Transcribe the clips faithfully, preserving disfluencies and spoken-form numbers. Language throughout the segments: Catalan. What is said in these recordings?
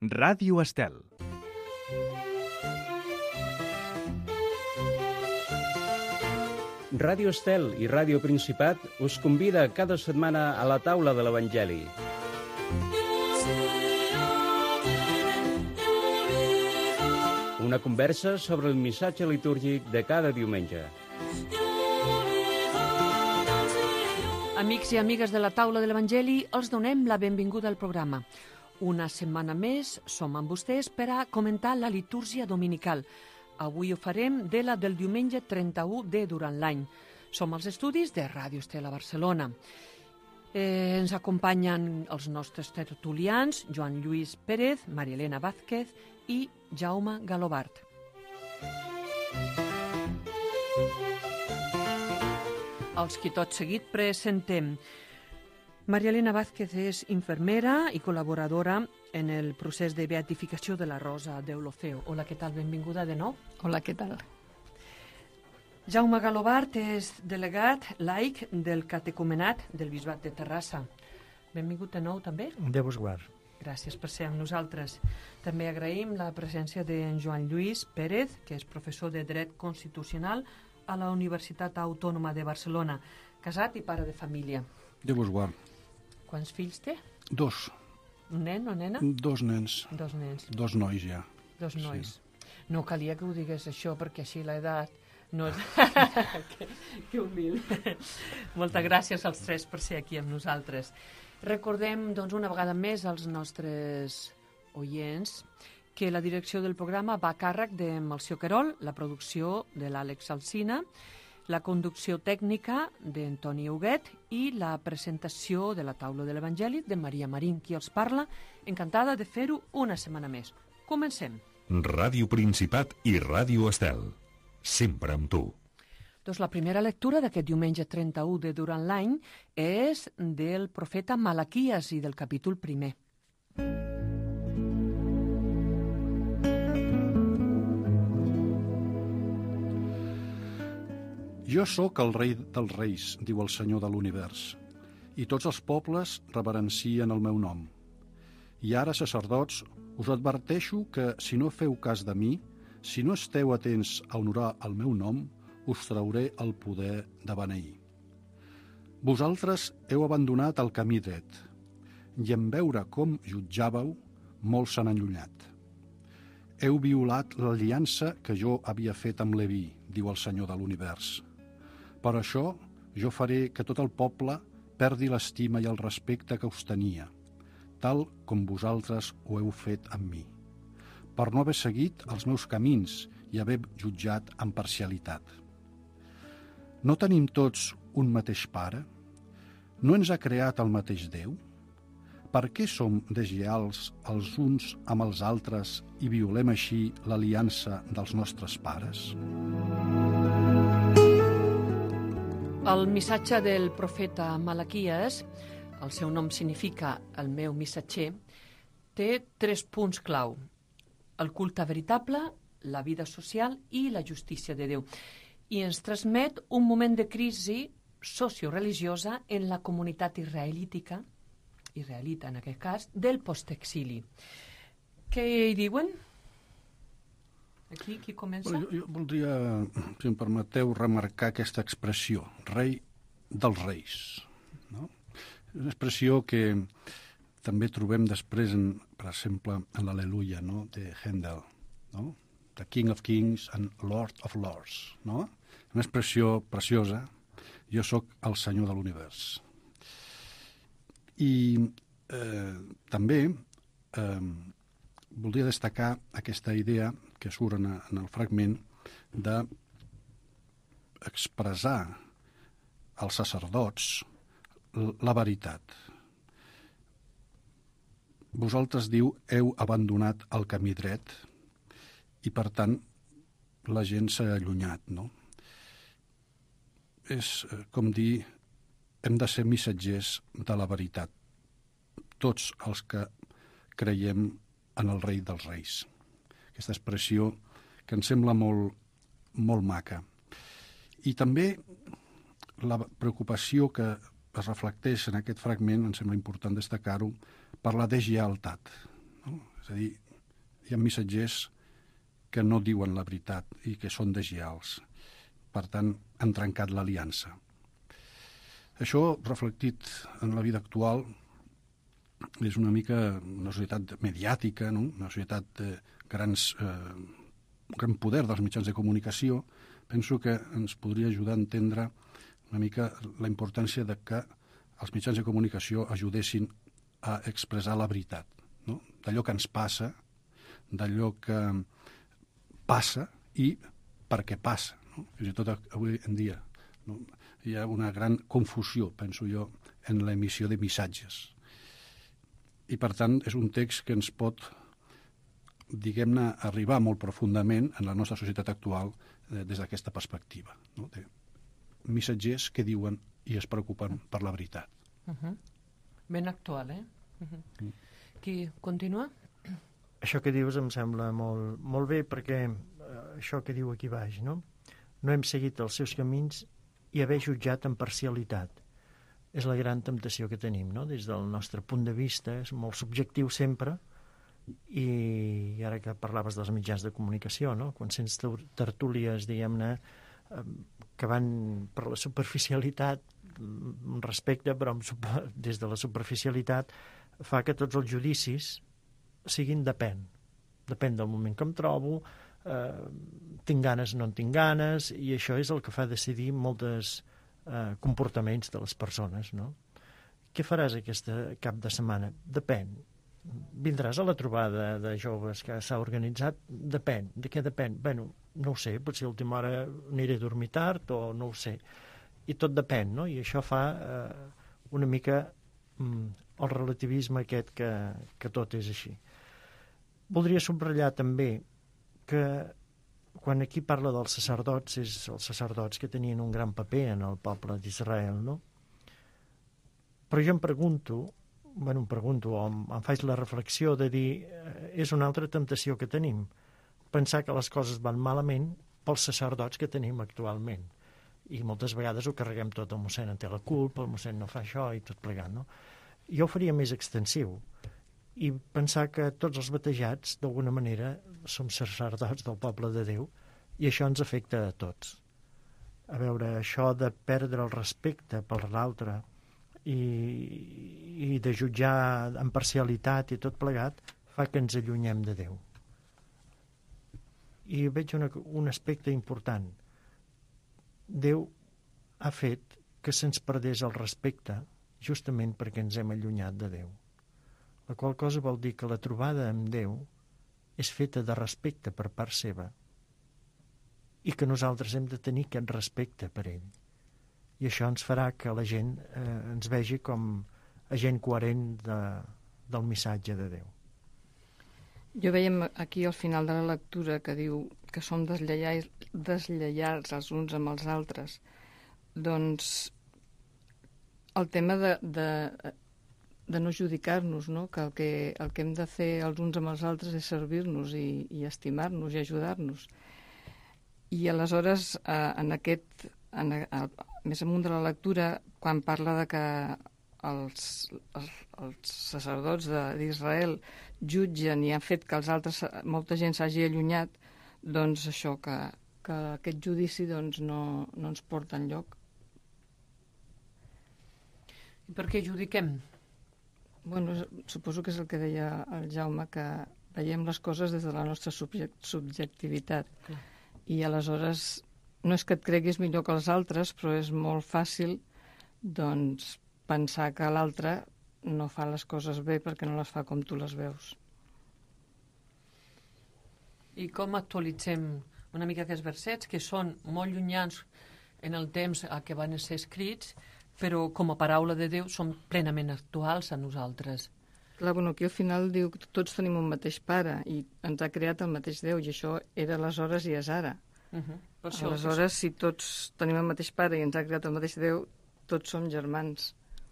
Ràdio Estel. Ràdio Estel i Ràdio Principat us convida cada setmana a la taula de l'Evangeli. Una conversa sobre el missatge litúrgic de cada diumenge. Amics i amigues de la taula de l'Evangeli, els donem la benvinguda al programa. Una setmana més som amb vostès per a comentar la litúrgia dominical. Avui ho farem de la del diumenge trenta-u de durant l'any. Som als estudis de Ràdio Estel a Barcelona. Eh, ens acompanyen els nostres tertulians, Joan Lluís Pérez, Maria Elena Vázquez i Jaume Galobart. Els qui tot seguit presentem. Maria Elena Vázquez és infermera i col·laboradora en el procés de beatificació de la Rosa d'Eulofeu. Hola, què tal? Benvinguda de nou. Hola, què tal? Jaume Galobart és delegat laic del catecumenat del Bisbat de Terrassa. Benvingut de nou també. Déu vos guard. Gràcies per ser amb nosaltres. També agraïm la presència d'en Joan Lluís Pérez, que és professor de Dret Constitucional a la Universitat Autònoma de Barcelona, casat i pare de família. Déu vos guard. Quants fills té? Dos. Un nen o nena? Dos nens. Dos nens. Dos nois, ja. Dos nois. Sí. No calia que ho digués això, perquè així l'edat no és... que, que humil. Moltes gràcies als tres per ser aquí amb nosaltres. Recordem, doncs, una vegada més als nostres oients que la direcció del programa va a càrrec de Melcior Querol, la producció de l'Àlex Alsina, la conducció tècnica d'Antoni Huguet i la presentació de la taula de l'Evangeli de Maria Marín, qui els parla, encantada de fer-ho una setmana més. Comencem. Ràdio Principat i Ràdio Estel. Sempre amb tu. Doncs la primera lectura d'aquest diumenge trenta-u de durant l'any és del profeta Malaquies i del capítol primer. Jo sóc el rei dels reis, diu el Senyor de l'univers, i tots els pobles reverencien el meu nom. I ara, sacerdots, us adverteixo que si no feu cas de mi, si no esteu atents a honorar el meu nom, us trauré el poder de beneir. Vosaltres heu abandonat el camí dret, i en veure com jutjàveu, molts s'han allunyat. Heu violat l'aliança que jo havia fet amb Leví, diu el Senyor de l'univers. Per això jo faré que tot el poble perdi l'estima i el respecte que us tenia, tal com vosaltres ho heu fet amb mi, per no haver seguit els meus camins i haver jutjat amb parcialitat. No tenim tots un mateix pare? No ens ha creat el mateix Déu? Per què som deslleials els uns amb els altres i violem així l'aliança dels nostres pares? El missatge del profeta Malaquies, el seu nom significa el meu missatger, té tres punts clau: el culte veritable, la vida social i la justícia de Déu. I ens transmet un moment de crisi socioreligiosa en la comunitat israelítica, israelita en aquest cas, del postexili. Què hi diuen? Aquí, qui comença? Jo, jo voldria, si em permeteu, remarcar aquesta expressió, rei dels reis. No? És una expressió que també trobem després, en, per exemple, en l'Al·leluia, no? de Handel, no? The King of Kings and Lord of Lords. No? Una expressió preciosa. Jo sóc el Senyor de l'univers. I eh, també eh, voldria destacar aquesta idea que surt en, en el fragment de expressar als sacerdots la veritat. Vosaltres, diu, heu abandonat el camí dret i, per tant, la gent s'ha allunyat, no? És com dir, hem de ser missatgers de la veritat, tots els que creiem en el rei dels reis. Aquesta expressió que ens sembla molt, molt maca. I també la preocupació que es reflecteix en aquest fragment, em sembla important destacar-ho, per la deslleialtat. No? És a dir, hi ha missatgers que no diuen la veritat i que són deslleials. Per tant, han trencat l'aliança. Això, reflectit en la vida actual, és una mica una societat mediàtica, no? Una societat de grans, eh, gran poder dels mitjans de comunicació. Penso que ens podria ajudar a entendre una mica la importància de que els mitjans de comunicació ajudessin a expressar la veritat, no? D'allò que ens passa, d'allò que passa i per què passa, no? Fins i tot avui en dia, no? Hi ha una gran confusió, penso jo, en l'emissió de missatges. I, per tant, és un text que ens pot, diguem-ne, arribar molt profundament en la nostra societat actual eh, des d'aquesta perspectiva, no? De missatgers que diuen i es preocupen per la veritat. Uh-huh. Ben actual, eh? Uh-huh. Mm. Qui continua? Això que dius em sembla molt, molt bé, perquè eh, això que diu aquí baix, no? No hem seguit els seus camins i haver jutjat amb parcialitat. És la gran temptació que tenim, no? Des del nostre punt de vista, és molt subjectiu sempre, i ara que parlaves dels mitjans de comunicació, no? Quan sents tertúlies, diguem-ne, que van per la superficialitat, respecte, però des de la superficialitat fa que tots els judicis siguin depèn. Depèn del moment que em trobo, eh, tinc ganes o no en tinc ganes, i això és el que fa decidir moltes eh, comportaments de les persones, no? Què faràs aquest cap de setmana? Depèn. Vindràs a la trobada de joves que s'ha organitzat? Depèn. De què depèn? Bé, no ho sé, potser a l'última hora aniré a dormir tard o no ho sé. I tot depèn, no? I això fa eh, una mica mm, el relativisme aquest que, que tot és així. Voldria subratllar també que quan aquí parla dels sacerdots, és els sacerdots que tenien un gran paper en el poble d'Israel, no? Però jo em pregunto, bueno, em pregunto, o em, em faig la reflexió de dir, eh, és una altra temptació que tenim, pensar que les coses van malament pels sacerdots que tenim actualment. I moltes vegades ho carreguem tot, el mossèn en té la culpa, el mossèn no fa això i tot plegat, no? Jo ho faria més extensiu i pensar que tots els batejats, d'alguna manera, som sacerdots del poble de Déu i això ens afecta a tots. A veure, això de perdre el respecte per l'altre i, i de jutjar amb parcialitat i tot plegat fa que ens allunyem de Déu. I veig una, un aspecte important. Déu ha fet que se'ns perdés el respecte justament perquè ens hem allunyat de Déu. La qual cosa vol dir que la trobada amb Déu és feta de respecte per part seva i que nosaltres hem de tenir aquest respecte per ell. I això ens farà que la gent eh, ens vegi com a gent coherent de, del missatge de Déu. Jo veiem aquí al final de la lectura que diu que som deslleials, deslleials els uns amb els altres. Doncs el tema de, de, de no judicar-nos, no? Que, el que el que hem de fer els uns amb els altres és servir-nos i, i estimar-nos i ajudar-nos. I aleshores, eh, en aquest, en, a, més amunt de la lectura, quan parla de que els, els, els sacerdots d'Israel jutgen i han fet que els altres, molta gent s'hagi allunyat, doncs això, que, que aquest judici doncs, no, no ens porta enlloc. I per què judiquem? Bueno, suposo que és el que deia el Jaume, que veiem les coses des de la nostra subject, subjectivitat. Clar. I aleshores no és que et creguis millor que els altres, però és molt fàcil doncs, pensar que l'altre no fa les coses bé perquè no les fa com tu les veus. I com actualitzem una mica aquests versets, que són molt llunyans en el temps a què van ser escrits, però com a paraula de Déu són plenament actuals a nosaltres. Clar, bueno, aquí al final diu que tots tenim un mateix pare i ens ha creat el mateix Déu, i això era aleshores i és ara. Uh-huh. Per això, aleshores, si tots tenim el mateix pare i ens ha creat el mateix Déu, tots som germans.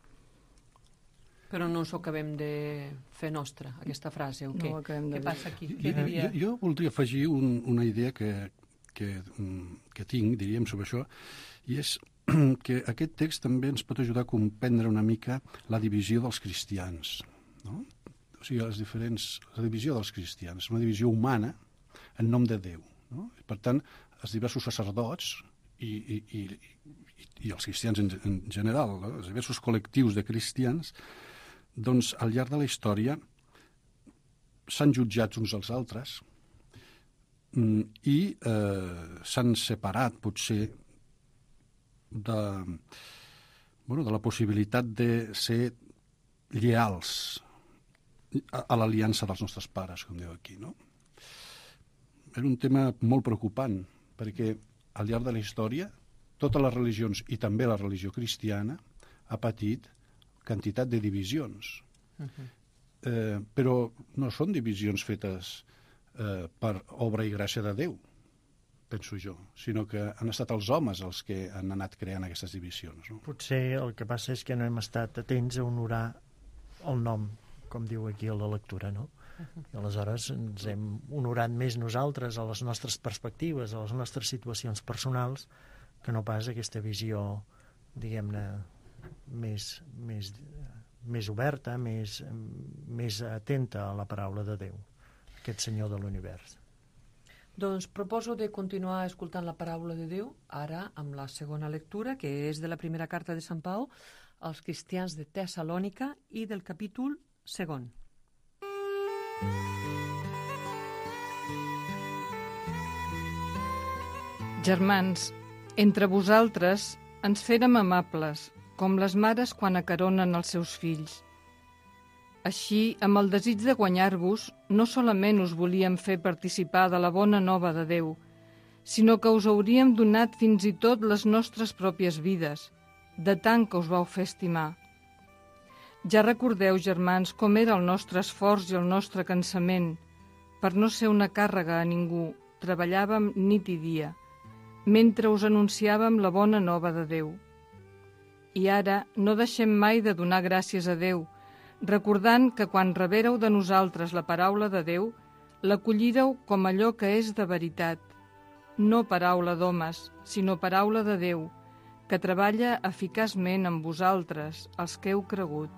Però no us ho acabem de fer nostra, aquesta frase, o què? No ho acabem de què dir. passa aquí? Què Jo, diria? jo voldria afegir un, una idea que, que, que tinc, diríem, sobre això, i és que aquest text també ens pot ajudar a comprendre una mica la divisió dels cristians, no? o sigui, les diferents, la divisió dels cristians, una divisió humana en nom de Déu. No? Per tant, els diversos sacerdots i, i, i, i els cristians en, en general, no? Els diversos col·lectius de cristians, doncs al llarg de la història s'han jutjat uns als altres i eh, s'han separat potser de, bueno, de la possibilitat de ser lleals a, a l'aliança dels nostres pares, com diu aquí, no? Era un tema molt preocupant, perquè al llarg de la història totes les religions, i també la religió cristiana, ha patit quantitat de divisions. Uh-huh. Eh, però no són divisions fetes eh, per obra i gràcia de Déu, penso jo, sinó que han estat els homes els que han anat creant aquestes divisions. No? Potser el que passa és que no hem estat atents a honorar el nom, com diu aquí a la lectura, no? Uh-huh. I aleshores ens hem honorat més nosaltres a les nostres perspectives, a les nostres situacions personals, que no pas aquesta visió, diguem-ne, més, més, més oberta, més, més atenta a la paraula de Déu, aquest Senyor de l'univers. Doncs proposo de continuar escoltant la paraula de Déu, ara amb la segona lectura, que és de la primera carta de Sant Pau als cristians de Tessalònica i del capítol segon. Germans, entre vosaltres ens férem amables, com les mares quan acaronen els seus fills. Així, amb el desig de guanyar-vos, no solament us volíem fer participar de la bona nova de Déu, sinó que us hauríem donat fins i tot les nostres pròpies vides, de tant que us vau fer estimar. Ja recordeu, germans, com era el nostre esforç i el nostre cansament. Per no ser una càrrega a ningú, treballàvem nit i dia, mentre us anunciàvem la bona nova de Déu. I ara no deixem mai de donar gràcies a Déu, recordant que quan rebéreu de nosaltres la paraula de Déu, l'acollíreu com allò que és de veritat, no paraula d'homes, sinó paraula de Déu, que treballa eficaçment amb vosaltres, els que heu cregut.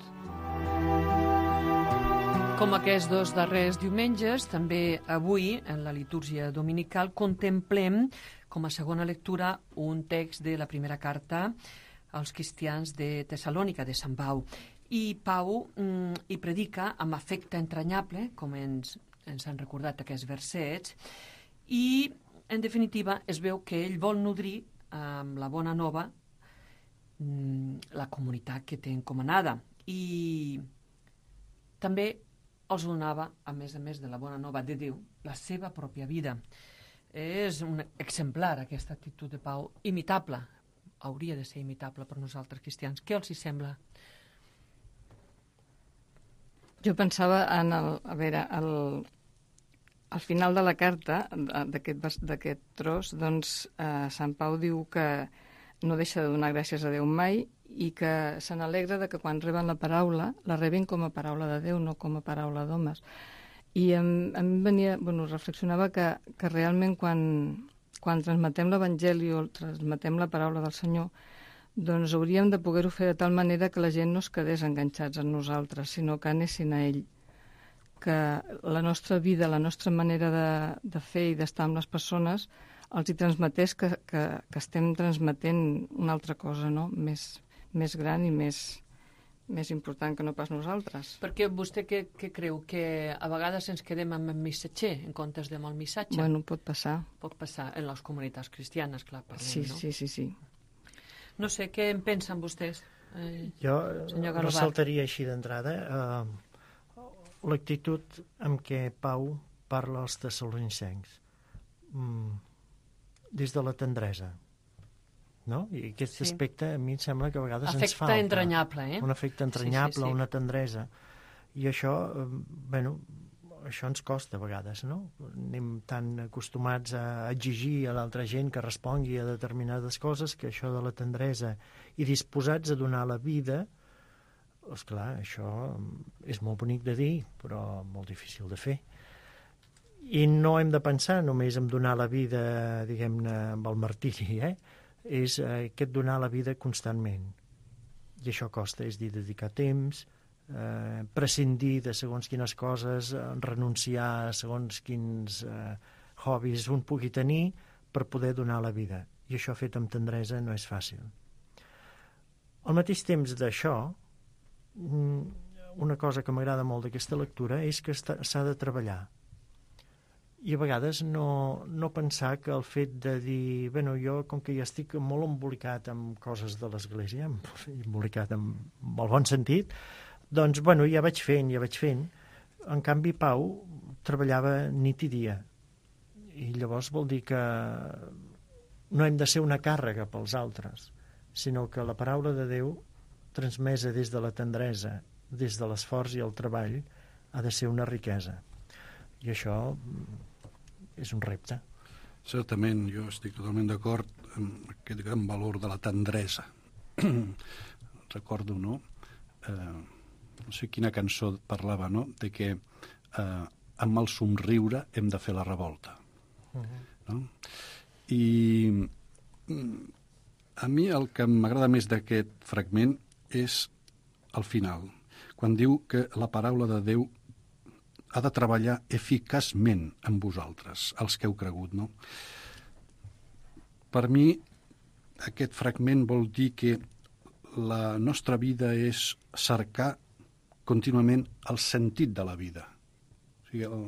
Com aquests dos darrers diumenges, també avui, en la litúrgia dominical, contemplem, com a segona lectura, un text de la primera carta als cristians de Tessalònica, de Sant Pau. I Pau mm, hi predica amb afecte entranyable, com ens, ens han recordat aquests versets, i, en definitiva, es veu que ell vol nodrir amb la bona nova mm, la comunitat que té encomanada. I també els donava, a més a més de la bona nova de Déu, la seva pròpia vida. És un exemplar, aquesta actitud de Pau, imitable. Hauria de ser imitable per nosaltres cristians. Què els hi sembla? Jo pensava en el, a veure, el, al final de la carta d'aquest tros, doncs eh, Sant Pau diu que no deixa de donar gràcies a Déu mai i que se n'alegra de que quan reben la paraula, la rebin com a paraula de Déu, no com a paraula d'homes. I em, em venia, bueno, reflexionava que, que realment quan, quan transmetem l'Evangeli o transmetem la paraula del Senyor, doncs hauríem de poder-ho fer de tal manera que la gent no es quedés enganxats en nosaltres, sinó que anessin a ell. Que la nostra vida, la nostra manera de, de fer i d'estar amb les persones els hi transmetés que, que, que estem transmetent una altra cosa, no? Més, més gran i més, més important que no pas nosaltres. Perquè vostè què, què creu? Que a vegades ens quedem amb el missatger en comptes de amb el missatge? Bueno, pot passar. Pot passar en les comunitats cristianes, clar, parlem, sí, no? Sí, sí, sí. No sé, què en pensen vostès? Eh, jo ressaltaria així d'entrada eh, l'actitud amb què Pau parla als tessalonicencs. Mm, des de la tendresa. No? I aquest sí. aspecte a mi em sembla que a vegades afecte ens falta. Afecte entranyable, eh? Un efecte entranyable, sí, sí, sí. Una tendresa. I això, eh, bueno, això ens costa a vegades, no? Anem tan acostumats a exigir a l'altra gent que respongui a determinades coses que això de la tendresa i disposats a donar la vida, esclar, això és molt bonic de dir, però molt difícil de fer. I no hem de pensar només en donar la vida, diguem-ne, amb el martiri, eh? És eh, aquest donar la vida constantment. I això costa, és dir, dedicar temps, eh, prescindir de segons quines coses, eh, renunciar a segons quins eh, hobbies un pugui tenir per poder donar la vida. I això fet amb tendresa no és fàcil. Al mateix temps d'això, una cosa que m'agrada molt d'aquesta lectura és que s'ha de treballar. I a vegades no, no pensar que el fet de dir, bueno, jo com que ja estic molt embolicat amb coses de l'Església, embolicat en el bon sentit, doncs, bueno, ja vaig fent, ja vaig fent. En canvi, Pau treballava nit i dia. I llavors vol dir que no hem de ser una càrrega pels altres, sinó que la paraula de Déu, transmesa des de la tendresa, des de l'esforç i el treball, ha de ser una riquesa. I això és un repte. Certament, jo estic totalment d'acord amb aquest gran valor de la tendresa. Recordo, no? Eh, no sé quina cançó parlava, no?, de que eh, amb el somriure hem de fer la revolta. Uh-huh. No? I a mi el que m'agrada més d'aquest fragment és el final, quan diu que la paraula de Déu ha de treballar eficaçment amb vosaltres, els que heu cregut, no? Per mi, aquest fragment vol dir que la nostra vida és cercar contínuament el sentit de la vida. O sigui, el...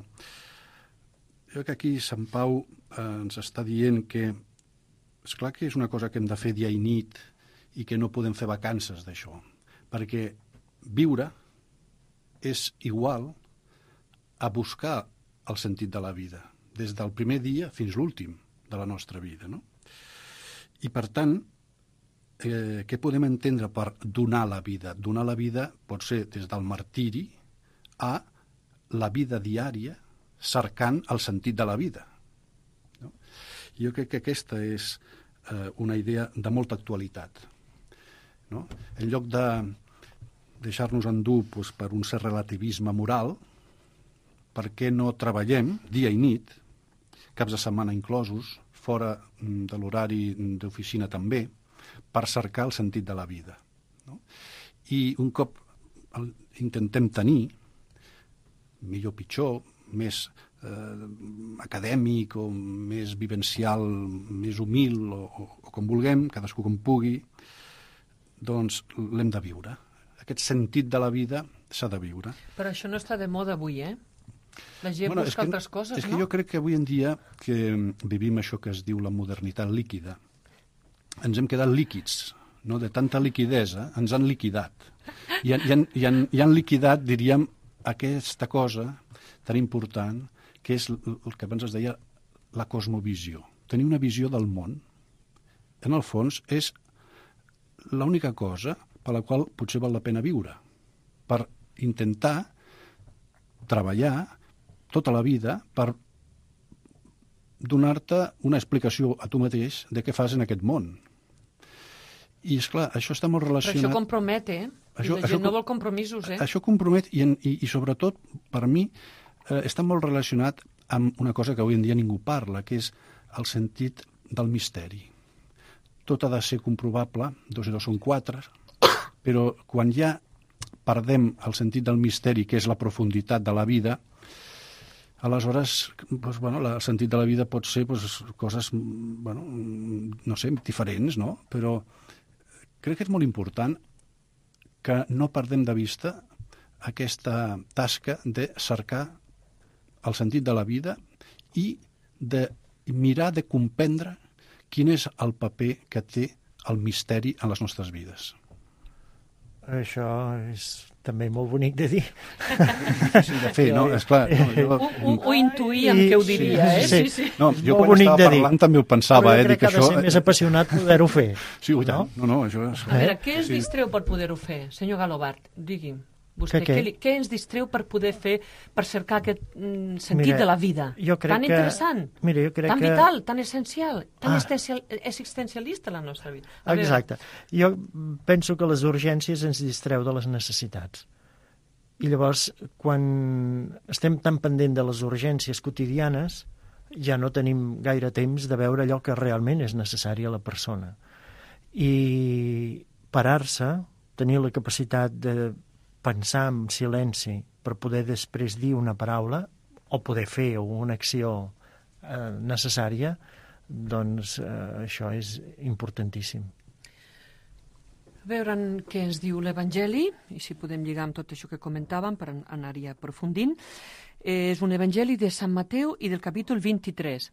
jo crec que aquí Sant Pau eh, ens està dient que és clar que és una cosa que hem de fer dia i nit i que no podem fer vacances d'això, perquè viure és igual a buscar el sentit de la vida, des del primer dia fins l'últim de la nostra vida, no? I, per tant, eh, què podem entendre per donar la vida? Donar la vida pot ser des del martiri a la vida diària cercant el sentit de la vida. No? Jo crec que aquesta és eh, una idea de molta actualitat. No? En lloc de deixar-nos endur doncs, per un cert relativisme moral, per què no treballem dia i nit, caps de setmana inclosos, fora de l'horari d'oficina també, per cercar el sentit de la vida. No? I un cop el intentem tenir, millor o pitjor, més eh, acadèmic o més vivencial, més humil o, o, o com vulguem, cadascú com pugui, doncs l'hem de viure. Aquest sentit de la vida s'ha de viure. Però això no està de moda avui, eh? La gent bueno, busca que, altres coses, és no? que jo crec que avui en dia que vivim això que es diu la modernitat líquida, ens hem quedat líquids, no? De tanta liquidesa ens han liquidat. I han, i han, i han, i han liquidat, diríem, aquesta cosa tan important que és el que abans es deia la cosmovisió. Tenir una visió del món, en el fons, és l'única cosa per la qual potser val la pena viure, per intentar treballar tota la vida per donar-te una explicació a tu mateix de què fas en aquest món. I, esclar, això està molt relacionat... Però això compromet, eh? Això, I la això, gent no vol compromisos, eh? Això compromet i, i, i sobretot, per mi, eh, està molt relacionat amb una cosa que avui en dia ningú parla, que és el sentit del misteri. Tot ha de ser comprovable, dos i dos són quatre, però quan ja perdem el sentit del misteri, que és la profunditat de la vida, aleshores, doncs, bueno, el sentit de la vida pot ser doncs, coses, bueno, no sé, diferents, no? Però crec que és molt important que no perdem de vista aquesta tasca de cercar el sentit de la vida i de mirar de comprendre quin és el paper que té el misteri en les nostres vides. Això és també molt bonic de dir. Difícil de fer, no? Esclar, no jo... ho, ho, ho intuïem que ho diria, eh? Sí, sí, sí. No, és jo molt quan bonic estava de parlant dir. també ho pensava, Però eh? jo crec Dic, que ha de això... ser més apassionat poder-ho fer. Sí, ui, no? no, no, això és... A veure, què ens distreu per poder-ho fer? Senyor Galobart, digui'm. Vostè, Que què? què, li, què ens distreu per poder fer, per cercar aquest mm, sentit Mira, de la vida? jo crec Tan que- interessant, mira, jo crec tan que- vital, tan essencial, tan Ah. existencial, existencialista la nostra vida. A Exacte. Jo penso que les urgències ens distreu de les necessitats. I llavors, quan estem tan pendent de les urgències quotidianes, ja no tenim gaire temps de veure allò que realment és necessari a la persona. I parar-se, tenir la capacitat de pensar en silenci per poder després dir una paraula o poder fer una acció eh, necessària, doncs eh, això és importantíssim. A veure què ens diu l'Evangeli, i si podem lligar amb tot això que comentàvem per anar-hi aprofundint. És un Evangeli de Sant Mateu i del capítol vint-i-tres.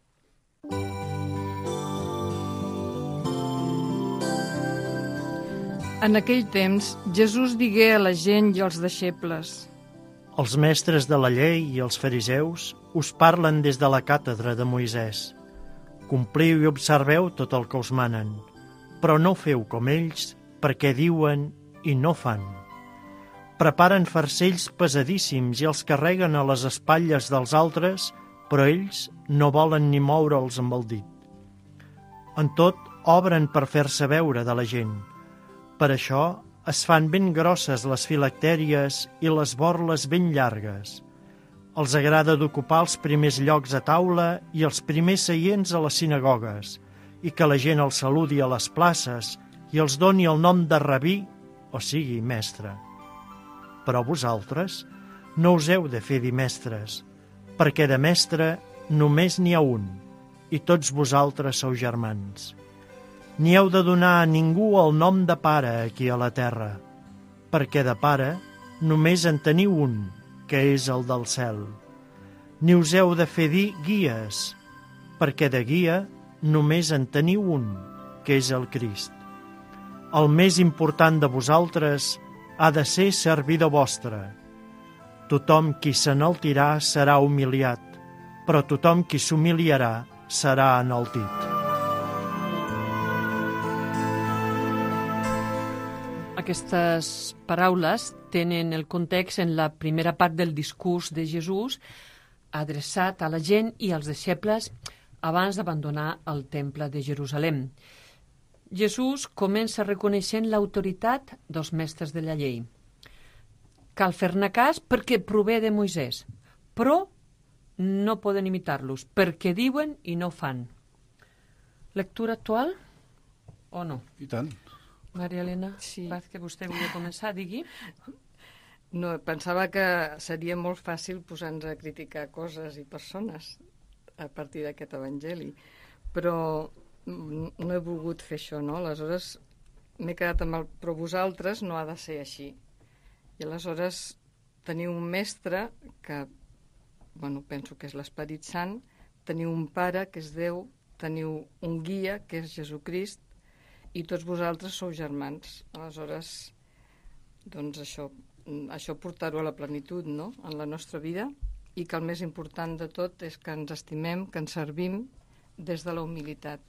En aquell temps, Jesús digué a la gent i als deixebles: Els mestres de la llei i els fariseus us parlen des de la càtedra de Moisès. Compliu i observeu tot el que us manen, però no feu com ells, perquè diuen i no fan. Preparen farcells pesadíssims i els carreguen a les espatlles dels altres, però ells no volen ni moure'ls amb el dit. En tot, obren per fer-se veure de la gent. Per això es fan ben grosses les filactèries i les borles ben llargues. Els agrada d'ocupar els primers llocs a taula i els primers seients a les sinagogues, i que la gent els saludi a les places i els doni el nom de rabí, o sigui, mestre. Però vosaltres no us heu de fer dir mestres, perquè de mestre només n'hi ha un, i tots vosaltres sou germans. Ni heu de donar a ningú el nom de pare aquí a la terra, perquè de pare només en teniu un, que és el del cel. Ni us heu de fer dir guies, perquè de guia només en teniu un, que és el Crist. El més important de vosaltres ha de ser servidor vostre. Tothom qui s'enaltirà serà humiliat, però tothom qui s'humiliarà serà enaltit. Aquestes paraules tenen el context en la primera part del discurs de Jesús adreçat a la gent i als deixebles abans d'abandonar el temple de Jerusalem. Jesús comença reconeixent l'autoritat dels mestres de la llei. Cal fer-ne cas perquè prové de Moisès, però no poden imitar-los, perquè diuen i no fan. Lectura actual o no? I tant. Maria Elena, Sí. que vostè volia començar, digui. No, pensava que seria molt fàcil posar-nos a criticar coses i persones a partir d'aquest evangeli, però no he volgut fer això, no? Aleshores m'he quedat amb el... Però vosaltres no ha de ser així. I aleshores teniu un mestre que, bueno, penso que és l'Esperit Sant, teniu un pare que és Déu, teniu un guia que és Jesucrist, i tots vosaltres sou germans. Aleshores, doncs això, això portar-ho a la plenitud, no?, en la nostra vida, i que el més important de tot és que ens estimem, que ens servim des de la humilitat.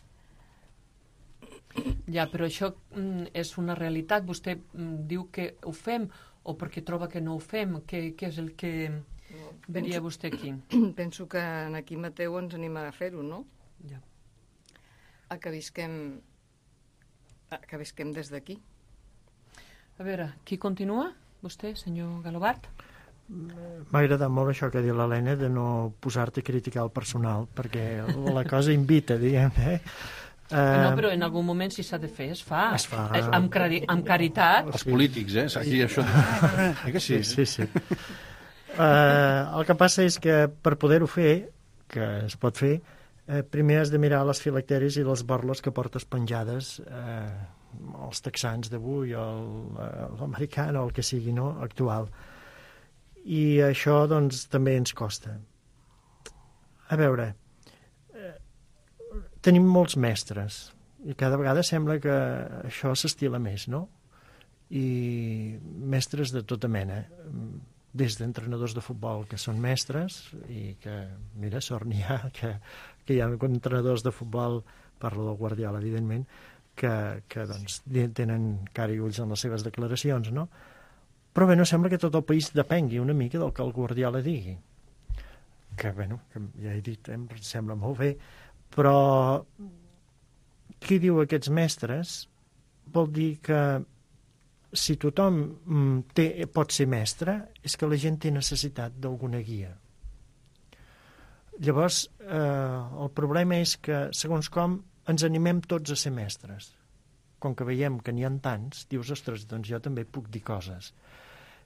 Ja, però això mm, és una realitat. Vostè mm, diu que ho fem o perquè troba que no ho fem. Què, què és el que No, veria penso, vostè aquí? penso que aquí Mateu ens anima a fer-ho, no? Ja. A que visquem, a que visquem des d'aquí. A veure, qui continua? Vostè, senyor Galobart? M'ha agradat molt això que ha dit l'Helena de no posar-te a criticar el personal, perquè la cosa invita, diguem, eh? Uh, no, però en algun moment si s'ha de fer, es fa. Es fa. És, amb, credi, amb caritat. Els polítics, eh? Aquí això... Eh que sí? Sí, sí, sí. Uh, el que passa és que per poder-ho fer, que es pot fer, eh, primer has de mirar les filacteris i les borles que portes penjades, eh, els texans d'avui, o l'americà, o el que sigui, no?, actual. I això, doncs, també ens costa. A veure, eh, tenim molts mestres, i cada vegada sembla que això s'estila més, no? I mestres de tota mena, des d'entrenadors de futbol que són mestres i que, mira, sort n'hi ha que, que hi ha entrenadors de futbol, parlo del Guardiola, evidentment, que, que doncs, tenen cara i ulls en les seves declaracions, no? Però bé, no sembla que tot el país depengui una mica del que el Guardiola digui. Que, bueno, que ja he dit, em sembla molt bé, però qui diu aquests mestres vol dir que si tothom té, pot ser mestre, és que la gent té necessitat d'alguna guia. Llavors, eh, el problema és que, segons com, ens animem tots a ser mestres. Com que veiem que n'hi ha tants, dius, ostres, doncs jo també puc dir coses.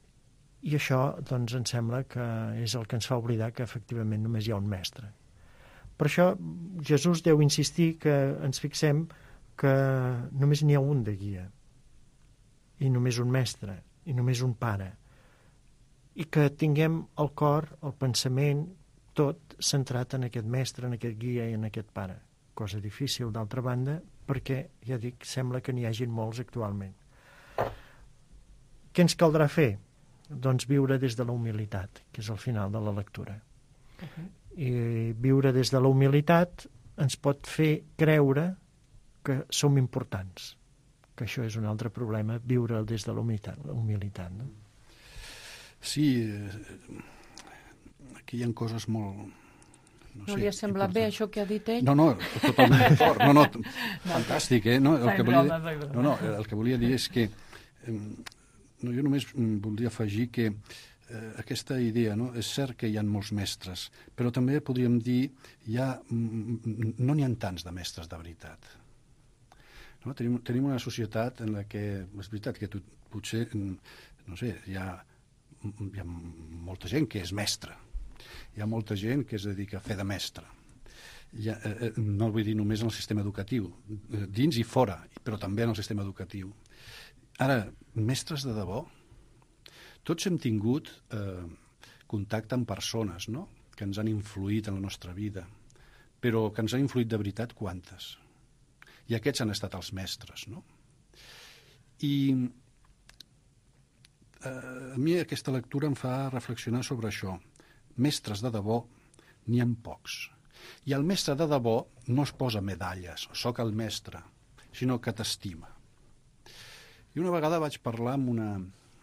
I això, doncs, em sembla que és el que ens fa oblidar que efectivament només hi ha un mestre. Per això Jesús deu insistir que ens fixem que només n'hi ha un de guia, i només un mestre, i només un pare, i que tinguem el cor, el pensament, tot centrat en aquest mestre, en aquest guia i en aquest pare. Cosa difícil, d'altra banda, perquè, ja dic, sembla que n'hi hagin molts actualment. Què ens caldrà fer? Doncs viure des de la humilitat, que és el final de la lectura. Uh-huh. I viure des de la humilitat ens pot fer creure que som importants, que això és un altre problema, viure des de la humilitat. La humilitat, no? Sí, aquí hi ha coses molt... No, no sé, li ha semblat bé això que ha dit ell? No, no, totalment d'acord. No, no, fantàstic, eh? No, el, que volia, no, no, el que volia dir és que eh, no, jo només voldria afegir que eh, aquesta idea, no? És cert que hi ha molts mestres, però també podríem dir hi ha, no n'hi ha tants de mestres de veritat. No? Tenim, tenim una societat en la que, és veritat que tu, potser, no sé, hi ha, hi ha molta gent que és mestra, hi ha molta gent que es dedica a fer de mestre. Ja, eh, no el vull dir només en el sistema educatiu, dins i fora, però també en el sistema educatiu. Ara, mestres de debò, tots hem tingut eh, contacte amb persones, no?, que ens han influït en la nostra vida, però que ens han influït de veritat, quantes? I aquests han estat els mestres, no? I eh, a mi aquesta lectura em fa reflexionar sobre això. Mestres de debò n'hi ha pocs. I el mestre de debò no es posa medalles, soc el mestre, sinó que t'estima. I una vegada vaig parlar amb una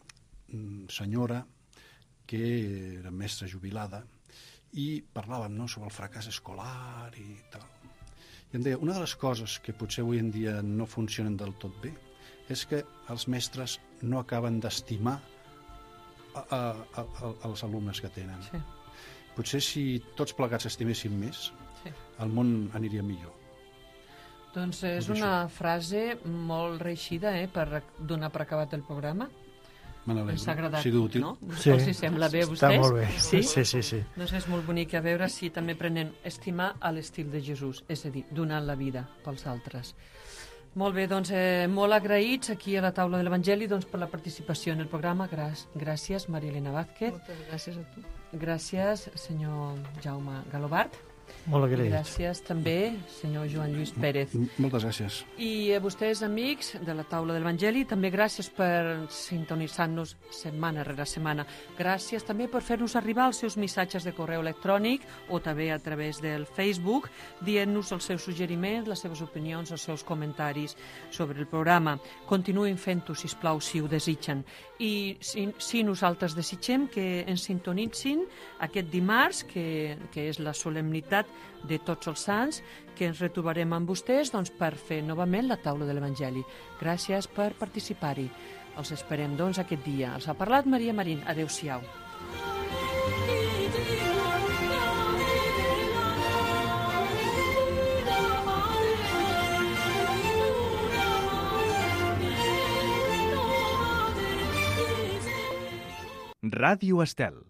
senyora que era mestra jubilada i parlàvem, no?, sobre el fracàs escolar i tal. I em deia, una de les coses que potser avui en dia no funcionen del tot bé és que els mestres no acaben d'estimar a, a, a, a, als alumnes que tenen. Sí. Potser si tots plegats estiméssim més, sí, el món aniria millor. Doncs és una frase molt reeixida, eh, per donar per acabat el programa. Me n'alegro. Ens ha agradat, sí, no? Sí, si sembla bé a vostès? Està molt bé. Sí? Sí, sí, sí. Doncs és molt bonic a veure si també prenen estimar a l'estil de Jesús, és a dir, donant la vida pels altres. Molt bé, doncs eh, molt agraïts aquí a la taula de l'Evangeli doncs, per la participació en el programa. Gràcies, gràcies Maria Elena Vázquez. Moltes gràcies a tu. Gràcies, senyor Jaume Galobart. Molt agraït. Gràcies també, senyor Joan Lluís Pérez. Moltes gràcies. I a vostès, amics de la taula de l'Evangeli, també gràcies per sintonitzar-nos setmana rere setmana. Gràcies també per fer-nos arribar els seus missatges de correu electrònic o també a través del Facebook, dient-nos els seus suggeriments, les seves opinions, els seus comentaris sobre el programa. Continuïn fent-ho, sisplau, si ho desitgen. I si, si nosaltres desitgem que ens sintonitzin aquest dimarts, que, que és la solemnitat de tots els sants, que ens retrobarem amb vostès doncs, per fer novament la taula de l'Evangeli. Gràcies per participar-hi. Els esperem doncs aquest dia. Els ha parlat Maria Marín. Adéu-siau. Ràdio Estel.